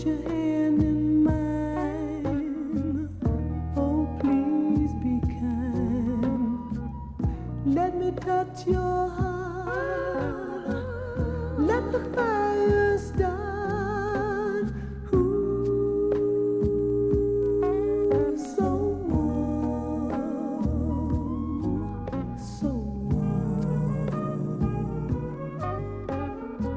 Put your hand in mine. Oh, please be kind. Let me touch your heart. Let the fire